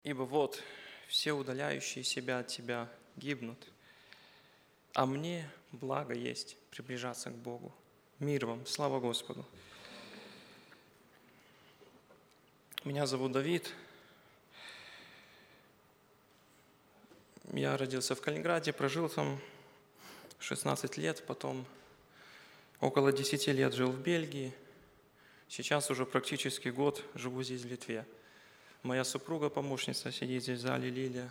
Ибо вот все удаляющие себя от Тебя гибнут, а мне благо есть приближаться к Богу. Мир вам, слава Господу. Меня зовут Давид. Я родился в Калининграде, прожил там 16 лет, потом около 10 лет жил в Бельгии. Сейчас уже практически год живу здесь, в Литве. Моя супруга, помощница, сидит здесь в зале, Лилия.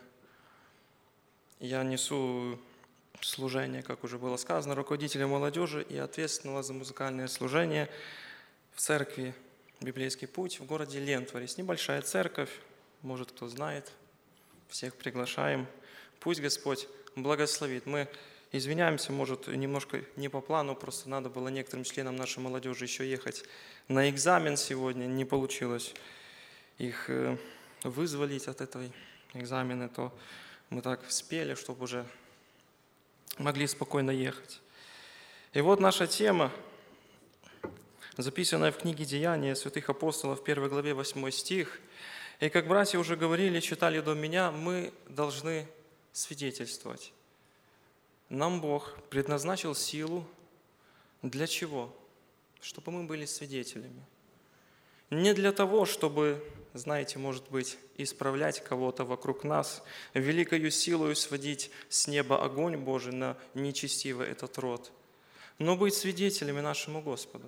Я несу служение, как уже было сказано, руководителя молодежи и ответственного за музыкальное служение в церкви «Библейский путь» в городе Лентварис. Небольшая церковь, может, кто знает, всех приглашаем. Пусть Господь благословит. Мы извиняемся, может, немножко не по плану, просто надо было некоторым членам нашей молодежи еще ехать на экзамен сегодня, не получилось их вызволить от этой экзамена, то мы так спели, чтобы уже могли спокойно ехать. И вот наша тема, записанная в книге «Деяния святых апостолов», 1 главе 8 стих. И как братья уже говорили, читали до меня, мы должны свидетельствовать. Нам Бог предназначил силу для чего? Чтобы мы были свидетелями. Не для того, чтобы, знаете, может быть, исправлять кого-то вокруг нас, великою силою сводить с неба огонь Божий на нечестивый этот род, но быть свидетелями нашему Господу.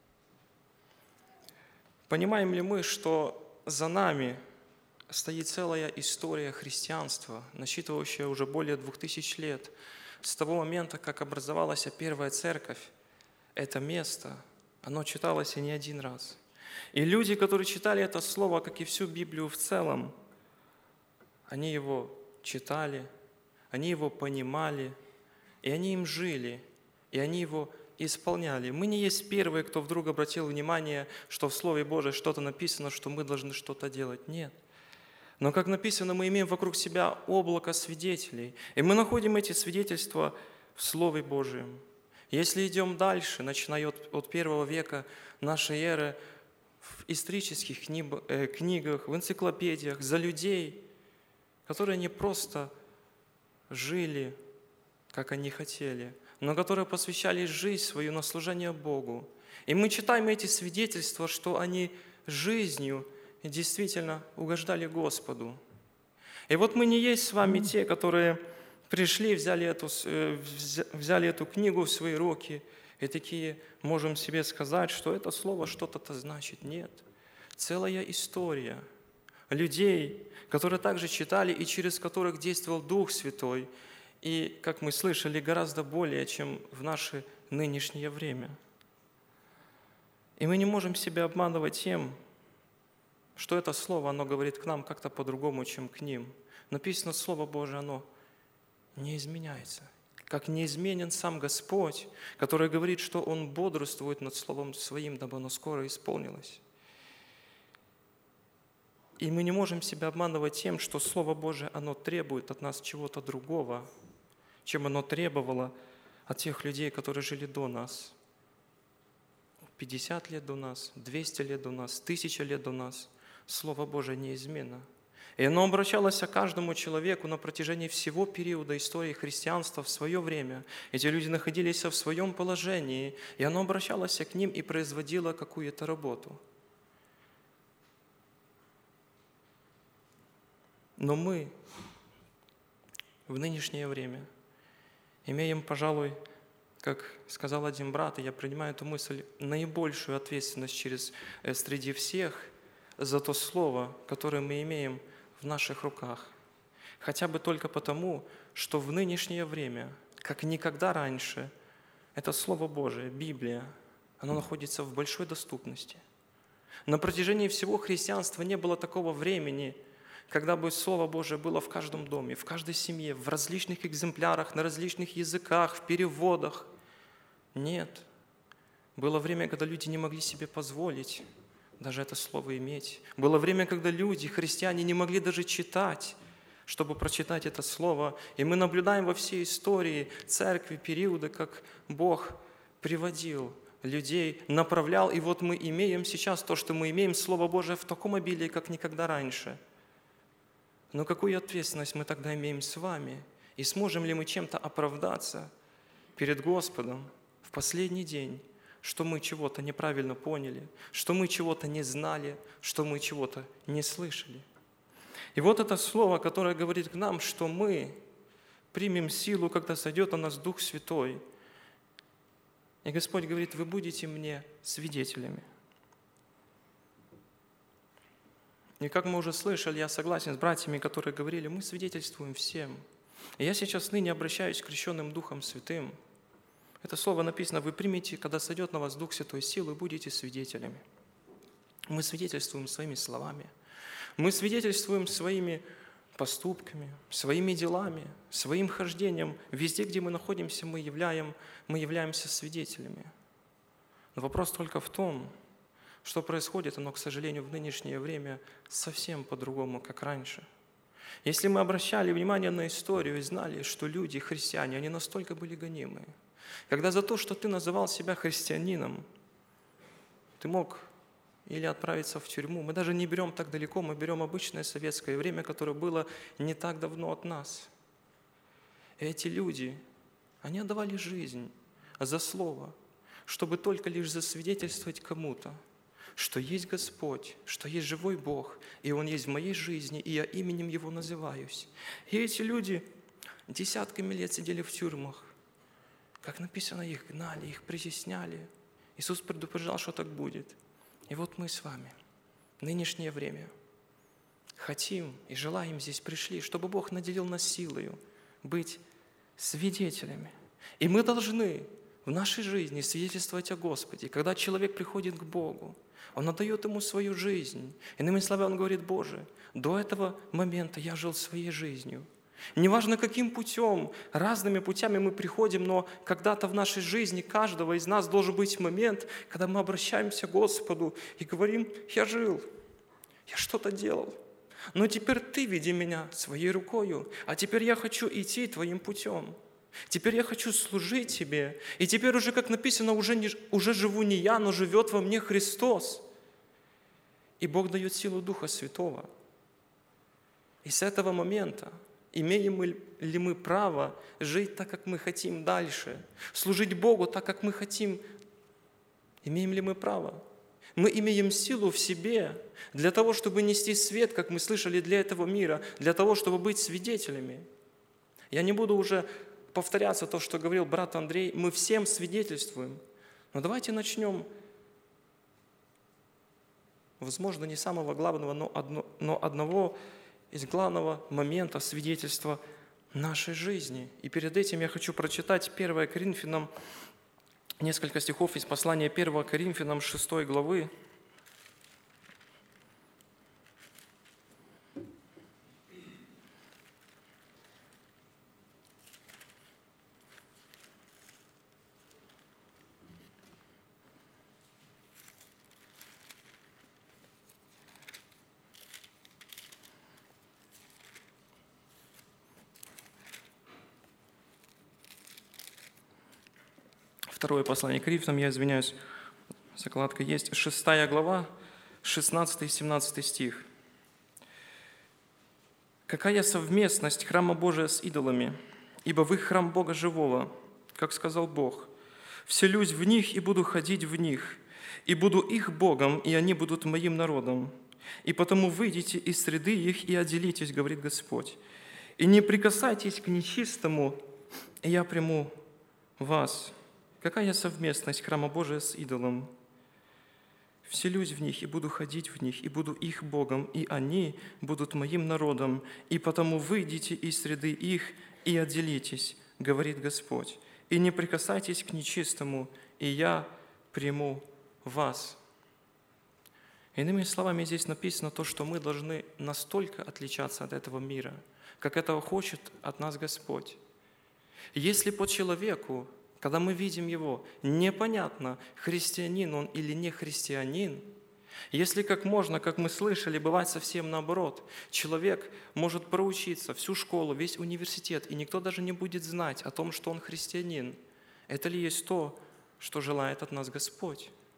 Понимаем ли мы, что за нами стоит целая история христианства, насчитывающая уже более 2000 лет, с того момента, как образовалась первая церковь, это место, оно читалось и не один раз. И люди, которые читали это слово, как и всю Библию в целом, они его читали, они его понимали, и они им жили, и они его исполняли. Мы не есть первые, кто вдруг обратил внимание, что в Слове Божьем что-то написано, что мы должны что-то делать. Нет. Но, как написано, мы имеем вокруг себя облако свидетелей, и мы находим эти свидетельства в Слове Божьем. Если идем дальше, начиная от 1 века нашей эры, в исторических книгах, в энциклопедиях, за людей, которые не просто жили, как они хотели, но которые посвящали жизнь свою на служение Богу. И мы читаем эти свидетельства, что они жизнью действительно угождали Господу. И вот мы не есть с вами те, которые пришли, взяли эту книгу в свои руки и такие можем себе сказать, что это слово что-то значит. Нет. Целая история людей, которые также читали и через которых действовал Дух Святой, и, как мы слышали, гораздо более, чем в наше нынешнее время. И мы не можем себя обманывать тем, что это слово, оно говорит к нам как-то по-другому, чем к ним. Написано Слово Божие, оно не изменяется. Как неизменен сам Господь, который говорит, что Он бодрствует над Словом Своим, дабы оно скоро исполнилось. И мы не можем себя обманывать тем, что Слово Божие, оно требует от нас чего-то другого, чем оно требовало от тех людей, которые жили до нас. 50 лет до нас, 200 лет до нас, 1000 лет до нас. Слово Божие неизменно. И оно обращалось к каждому человеку на протяжении всего периода истории христианства в свое время. Эти люди находились в своем положении, и оно обращалось к ним и производило какую-то работу. Но мы в нынешнее время имеем, пожалуй, как сказал один брат, и я принимаю эту мысль, наибольшую ответственность среди всех за то слово, которое мы имеем в наших руках. Хотя бы только потому, что в нынешнее время, как никогда раньше, это Слово Божие, Библия, оно находится в большой доступности. На протяжении всего христианства не было такого времени, когда бы Слово Божие было в каждом доме, в каждой семье, в различных экземплярах, на различных языках, в переводах. Нет. Было время, когда люди не могли себе позволить даже это слово иметь. Было время, когда люди, христиане, не могли даже читать, чтобы прочитать это слово. И мы наблюдаем во всей истории церкви периоды, как Бог приводил людей, направлял. И вот мы имеем сейчас то, что мы имеем, Слово Божие в таком обилии, как никогда раньше. Но какую ответственность мы тогда имеем с вами? И сможем ли мы чем-то оправдаться перед Господом в последний день, что мы чего-то неправильно поняли, что мы чего-то не знали, что мы чего-то не слышали? И вот это слово, которое говорит к нам, что мы примем силу, когда сойдет на нас Дух Святой. И Господь говорит: вы будете мне свидетелями. И как мы уже слышали, я согласен с братьями, которые говорили, мы свидетельствуем всем. И я сейчас ныне обращаюсь к крещенным Духом Святым. Это слово написано: вы примете, когда сойдет на вас Дух Святой силу, и будете свидетелями. Мы свидетельствуем своими словами. Мы свидетельствуем своими поступками, своими делами, своим хождением. Везде, где мы находимся, мы являемся свидетелями. Но вопрос только в том, что происходит, оно, к сожалению, в нынешнее время совсем по-другому, как раньше. Если мы обращали внимание на историю и знали, что люди, христиане, они настолько были гонимы, когда за то, что ты называл себя христианином, ты мог или отправиться в тюрьму. Мы даже не берем так далеко, мы берем обычное советское время, которое было не так давно от нас. И эти люди, они отдавали жизнь за слово, чтобы только лишь засвидетельствовать кому-то, что есть Господь, что есть живой Бог, и Он есть в моей жизни, и я именем Его называюсь. И эти люди десятками лет сидели в тюрьмах. Как написано, их гнали, их притесняли. Иисус предупреждал, что так будет. И вот мы с вами в нынешнее время хотим и желаем здесь пришли, чтобы Бог наделил нас силою быть свидетелями. И мы должны в нашей жизни свидетельствовать о Господе. Когда человек приходит к Богу, он отдает Ему свою жизнь. Иными словами, он говорит: Боже, до этого момента я жил своей жизнью. Неважно, каким путем, разными путями мы приходим, но когда-то в нашей жизни каждого из нас должен быть момент, когда мы обращаемся к Господу и говорим: я жил, я что-то делал, но теперь Ты веди меня своей рукою, а теперь я хочу идти Твоим путем. Теперь я хочу служить Тебе, и теперь уже, как написано, уже живу не я, но живет во мне Христос. И Бог дает силу Духа Святого. И с этого момента имеем ли мы право жить так, как мы хотим дальше, служить Богу так, как мы хотим? Имеем ли мы право? Мы имеем силу в себе для того, чтобы нести свет, как мы слышали, для этого мира, для того, чтобы быть свидетелями. Я не буду уже повторяться то, что говорил брат Андрей. Мы всем свидетельствуем. Но давайте начнем, возможно, не самого главного, но одного из главного момента свидетельства нашей жизни. И перед этим я хочу прочитать 1 Коринфянам, несколько стихов из послания 1 Коринфянам 6 главы. Второе послание к Коринфянам, я извиняюсь, закладка есть, 6 глава, 16 и 17 стих. «Какая совместность храма Божия с идолами, ибо в их храм Бога живого, как сказал Бог, вселюсь в них и буду ходить в них, и буду их Богом, и они будут моим народом. И потому выйдите из среды их и отделитесь, говорит Господь, и не прикасайтесь к нечистому, и я приму вас». Какая совместность храма Божия с идолом? «Вселюсь в них и буду ходить в них, и буду их Богом, и они будут моим народом, и потому выйдите из среды их и отделитесь, говорит Господь, и не прикасайтесь к нечистому, и я приму вас». Иными словами, здесь написано то, что мы должны настолько отличаться от этого мира, как этого хочет от нас Господь. Если по человеку, когда мы видим его, непонятно, христианин он или не христианин, если как мы слышали, бывает совсем наоборот, человек может проучиться всю школу, весь университет, и никто даже не будет знать о том, что он христианин. Это ли есть то, что желает от нас Господь?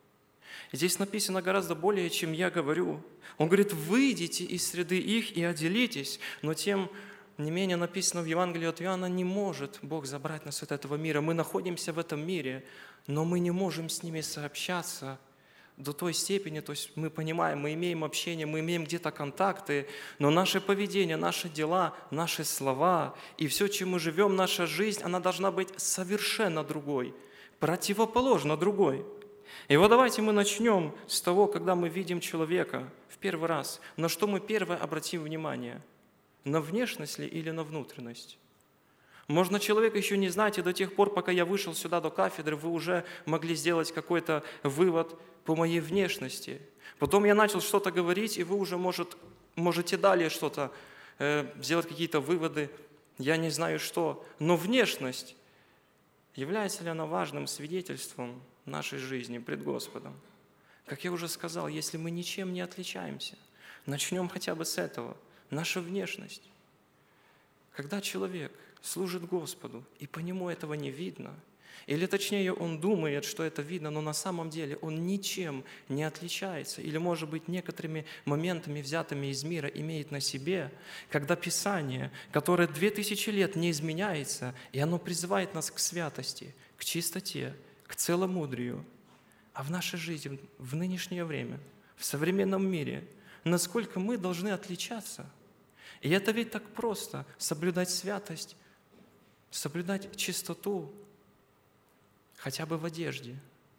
Здесь написано гораздо более, чем я говорю. Он говорит, выйдите из среды их и отделитесь, но тем не менее написано в Евангелии от Иоанна, не может Бог забрать нас от этого мира. Мы находимся в этом мире, но мы не можем с ними сообщаться до той степени, то есть мы понимаем, мы имеем общение, мы имеем где-то контакты, но наше поведение, наши дела, наши слова и все, чем мы живем, наша жизнь, она должна быть совершенно другой, противоположно другой. И вот давайте мы начнем с того, когда мы видим человека в первый раз. На что мы первое обратим внимание? На внешность ли или на внутренность? Можно человека еще не знать, и до тех пор, пока я вышел сюда до кафедры, вы уже могли сделать какой-то вывод по моей внешности. Потом я начал что-то говорить, и вы уже можете далее что-то сделать, какие-то выводы. Я не знаю что. Но внешность, является ли она важным свидетельством нашей жизни пред Господом? Как я уже сказал, если мы ничем не отличаемся, начнем хотя бы с этого. Наша внешность. Когда человек служит Господу, и по нему этого не видно, или точнее он думает, что это видно, но на самом деле он ничем не отличается, или, может быть, некоторыми моментами, взятыми из мира, имеет на себе, когда Писание, которое 2000 лет не изменяется, и оно призывает нас к святости, к чистоте, к целомудрию, а в нашей жизни, в нынешнее время, в современном мире, насколько мы должны отличаться. И это ведь так просто – соблюдать святость, соблюдать чистоту, хотя бы в одежде,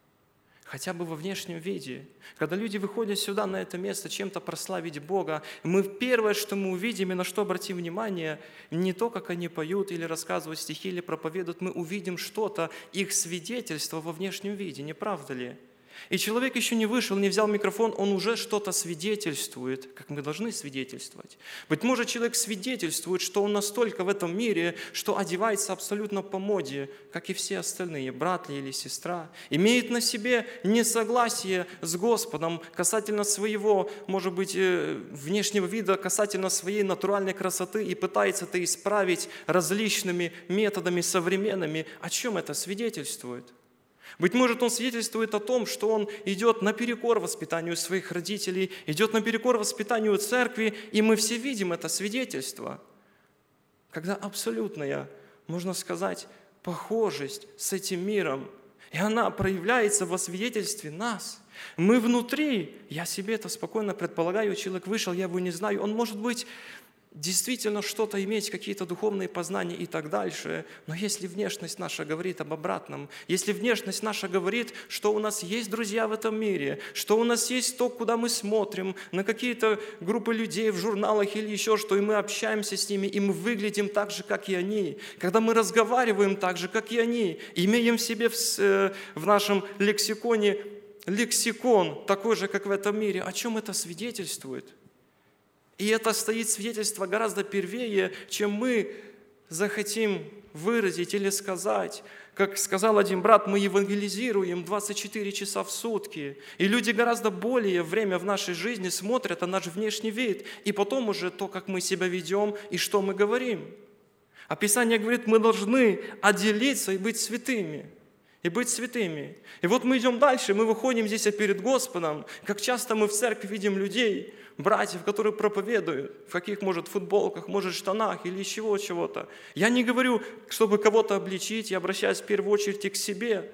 хотя бы во внешнем виде. Когда люди выходят сюда, на это место, чем-то прославить Бога, первое, что мы увидим, и на что обратим внимание, не то, как они поют или рассказывают стихи, или проповедуют, мы увидим что-то, их свидетельство во внешнем виде, не правда ли? И человек еще не вышел, не взял микрофон, он уже что-то свидетельствует, как мы должны свидетельствовать. Быть может, человек свидетельствует, что он настолько в этом мире, что одевается абсолютно по моде, как и все остальные, брат ли или сестра, имеет на себе несогласие с Господом касательно своего, может быть, внешнего вида, касательно своей натуральной красоты и пытается это исправить различными методами современными. О чем это свидетельствует? Быть может, он свидетельствует о том, что он идет наперекор воспитанию своих родителей, идет наперекор воспитанию церкви, и мы все видим это свидетельство. Когда абсолютная, можно сказать, похожесть с этим миром, и она проявляется во свидетельстве нас. Мы внутри, я себе это спокойно предполагаю, человек вышел, я его не знаю, он может быть действительно что-то иметь, какие-то духовные познания и так дальше. Но если внешность наша говорит об обратном, если внешность наша говорит, что у нас есть друзья в этом мире, что у нас есть то, куда мы смотрим, на какие-то группы людей в журналах или еще что, и мы общаемся с ними, и мы выглядим так же, как и они, когда мы разговариваем так же, как и они, имеем в себе в нашем лексиконе лексикон такой же, как в этом мире, о чем это свидетельствует? И это стоит свидетельство гораздо первее, чем мы захотим выразить или сказать. Как сказал один брат, мы евангелизируем 24 часа в сутки. И люди гораздо более время в нашей жизни смотрят на наш внешний вид, и потом уже то, как мы себя ведем и что мы говорим. А Писание говорит, мы должны отделиться и быть святыми. И быть святыми. И вот мы идем дальше, мы выходим здесь перед Господом. Как часто мы в церкви видим людей, братьев, которые проповедуют, в каких, может, футболках, может, штанах или чего-то. Я не говорю, чтобы кого-то обличить, я обращаюсь в первую очередь и к себе.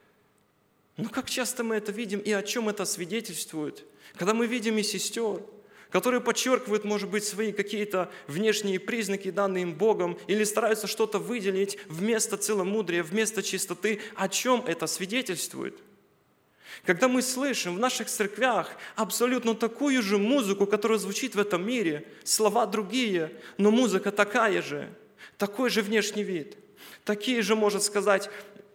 Но как часто мы это видим и о чем это свидетельствует? Когда мы видим и сестер, которые подчеркивают, может быть, свои какие-то внешние признаки, данные им Богом, или стараются что-то выделить вместо целомудрия, вместо чистоты. О чем это свидетельствует? Когда мы слышим в наших церквях абсолютно такую же музыку, которая звучит в этом мире, слова другие, но музыка такая же, такой же внешний вид, такие же, можно сказать,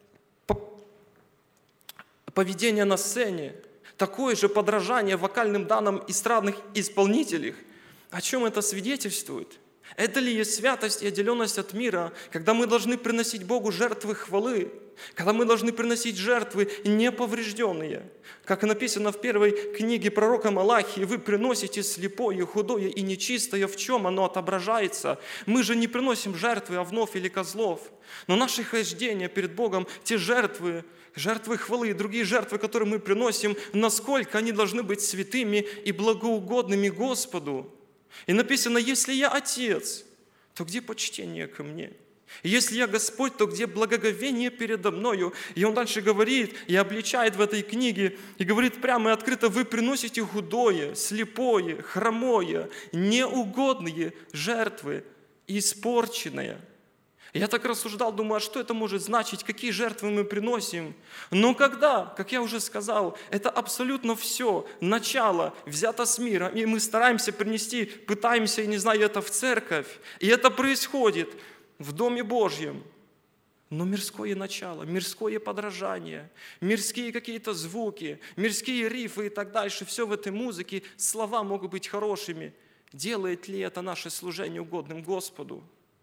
поведение на сцене, такое же подражание вокальным данным эстрадных исполнителей. О чем это свидетельствует? Это ли есть святость и отделенность от мира, когда мы должны приносить Богу жертвы хвалы, когда мы должны приносить жертвы неповрежденные? Как написано в первой книге пророка Малахии, вы приносите слепое, худое и нечистое, в чем оно отображается? Мы же не приносим жертвы овнов или козлов, но наше хождение перед Богом, те жертвы хвалы и другие жертвы, которые мы приносим, насколько они должны быть святыми и благоугодными Господу. И написано, если я Отец, то где почтение ко мне? И если я Господь, то где благоговение передо мною? И он дальше говорит и обличает в этой книге, и говорит прямо и открыто, вы приносите худое, слепое, хромое, неугодные жертвы, испорченное. Я так рассуждал, думаю, а что это может значить, какие жертвы мы приносим? Но когда, как я уже сказал, это абсолютно все, начало взято с мира, и мы стараемся принести, пытаемся, я не знаю, это в церковь, и это происходит в Доме Божьем, но мирское начало, мирское подражание, мирские какие-то звуки, мирские рифы и так дальше, все в этой музыке, слова могут быть хорошими. Делает ли это наше служение угодным Господу?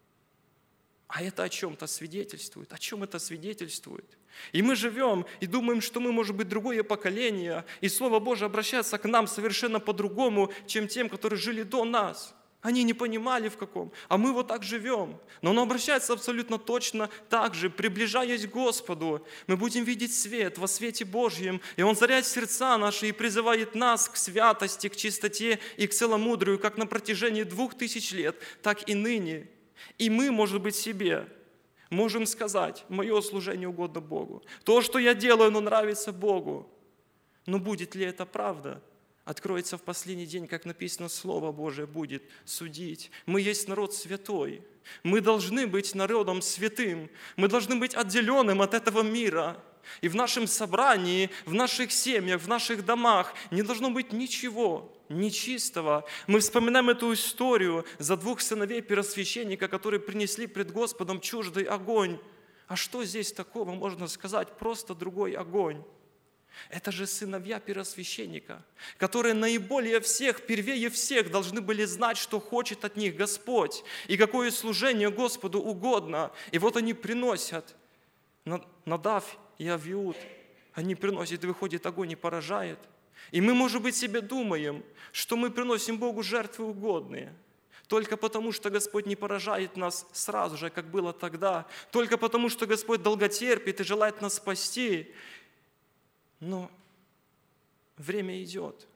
А это о чем-то свидетельствует. О чем это свидетельствует? И мы живем и думаем, что мы, может быть, другое поколение, и Слово Божие обращается к нам совершенно по-другому, чем тем, которые жили до нас. Они не понимали в каком, а мы вот так живем. Но оно обращается абсолютно точно так же, приближаясь к Господу. Мы будем видеть свет во свете Божьем, и Он заряет сердца наши и призывает нас к святости, к чистоте и к целомудрию, как на протяжении 2000 лет, так и ныне. И мы, может быть, себе можем сказать, мое служение угодно Богу. То, что я делаю, оно нравится Богу. Но будет ли это правда? Откроется в последний день, как написано, Слово Божие будет судить. Мы есть народ святой. Мы должны быть народом святым. Мы должны быть отделенным от этого мира. И в нашем собрании, в наших семьях, в наших домах не должно быть ничего нечистого. Мы вспоминаем эту историю за 2 сыновей первосвященника, которые принесли пред Господом чуждый огонь. А что здесь такого можно сказать? Просто другой огонь. Это же сыновья первосвященника, которые наиболее всех, первее всех должны были знать, что хочет от них Господь и какое служение Господу угодно. И вот они приносят Надав и Авиуд. Они приносят, и выходит огонь и поражает. И мы, может быть, себе думаем, что мы приносим Богу жертвы угодные, только потому, что Господь не поражает нас сразу же, как было тогда, только потому, что Господь долготерпит и желает нас спасти. Но время идет,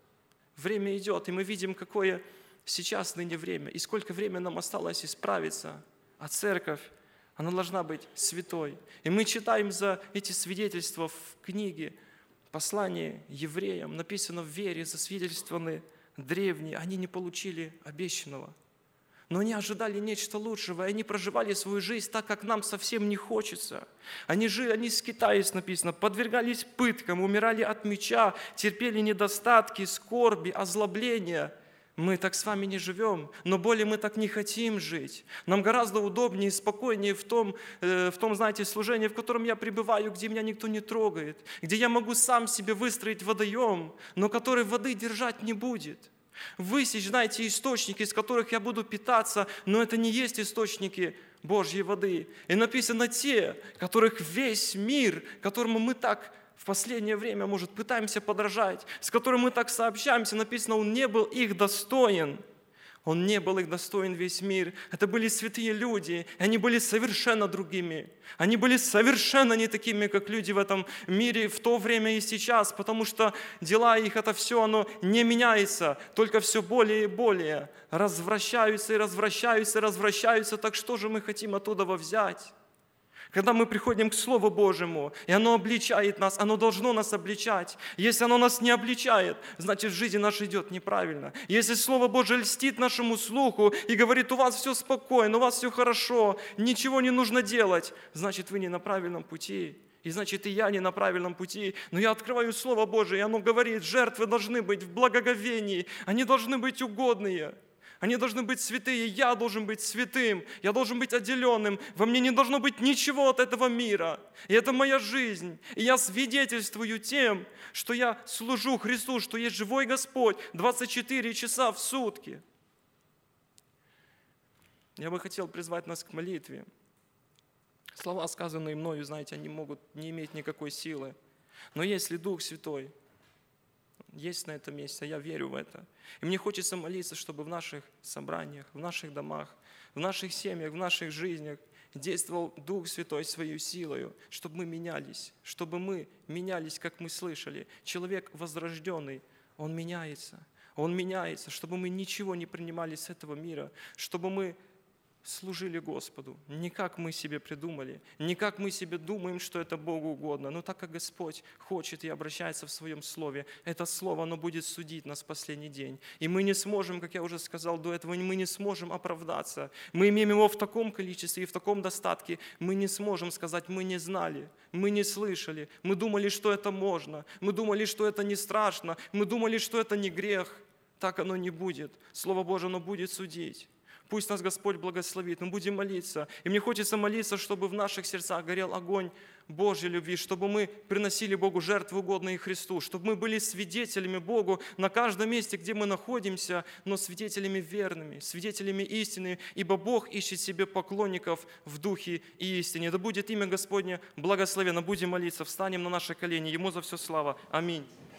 и мы видим, какое сейчас ныне время, и сколько времени нам осталось исправиться, а церковь, она должна быть святой. И мы читаем за эти свидетельства в книге, послание евреям, написано в вере, засвидетельствованы древние, они не получили обещанного. Но они ожидали нечто лучшего, и они проживали свою жизнь так, как нам совсем не хочется. Они скитаясь, написано, подвергались пыткам, умирали от меча, терпели недостатки, скорби, озлобления. Мы так с вами не живем, но более мы так не хотим жить. Нам гораздо удобнее и спокойнее в том, знаете, служении, в котором я пребываю, где меня никто не трогает, где я могу сам себе выстроить водоем, но который воды держать не будет. Высечь, знаете, источники, из которых я буду питаться, но это не есть источники Божьей воды. И написано те, которых весь мир, которому мы так в последнее время, может, пытаемся подражать, с которым мы так сообщаемся, написано, он не был их достоин. Он не был их достоин весь мир. Это были святые люди, и они были совершенно другими. Они были совершенно не такими, как люди в этом мире в то время и сейчас, потому что дела их, это все, оно не меняется, только все более и более развращаются и развращаются и развращаются. Так что же мы хотим оттуда взять? Когда мы приходим к Слову Божьему, и оно обличает нас, оно должно нас обличать. Если оно нас не обличает, значит, жизнь наша идет неправильно. Если Слово Божие льстит нашему слуху и говорит, у вас все спокойно, у вас все хорошо, ничего не нужно делать, значит, вы не на правильном пути. И значит, и я не на правильном пути. Но я открываю Слово Божие, и оно говорит, жертвы должны быть в благоговении, они должны быть угодные. Они должны быть святые, я должен быть святым, я должен быть отделенным. Во мне не должно быть ничего от этого мира. И это моя жизнь. И я свидетельствую тем, что я служу Христу, что есть живой Господь 24 часа в сутки. Я бы хотел призвать нас к молитве. Слова, сказанные мною, знаете, они могут не иметь никакой силы. Но если Дух Святой есть на этом месте, я верю в это. И мне хочется молиться, чтобы в наших собраниях, в наших домах, в наших семьях, в наших жизнях действовал Дух Святой своей силою, чтобы мы менялись, как мы слышали. Человек возрожденный, он меняется, чтобы мы ничего не принимали с этого мира, чтобы мы служили Господу, не как мы себе придумали, не как мы себе думаем, что это Богу угодно, но так как Господь хочет и обращается в Своем Слове. Это Слово, оно будет судить нас в последний день. И мы не сможем, как я уже сказал до этого, мы не сможем оправдаться. Мы имеем его в таком количестве и в таком достатке, мы не сможем сказать, мы не знали, мы не слышали, мы думали, что это можно, мы думали, что это не страшно, мы думали, что это не грех. Так оно не будет. Слово Божие, оно будет судить. Пусть нас Господь благословит, мы будем молиться. И мне хочется молиться, чтобы в наших сердцах горел огонь Божьей любви, чтобы мы приносили Богу жертвы, угодные Христу, чтобы мы были свидетелями Богу на каждом месте, где мы находимся, но свидетелями верными, свидетелями истины, ибо Бог ищет себе поклонников в духе и истине. Да будет имя Господне благословенно. Будем молиться, встанем на наши колени. Ему за все слава. Аминь.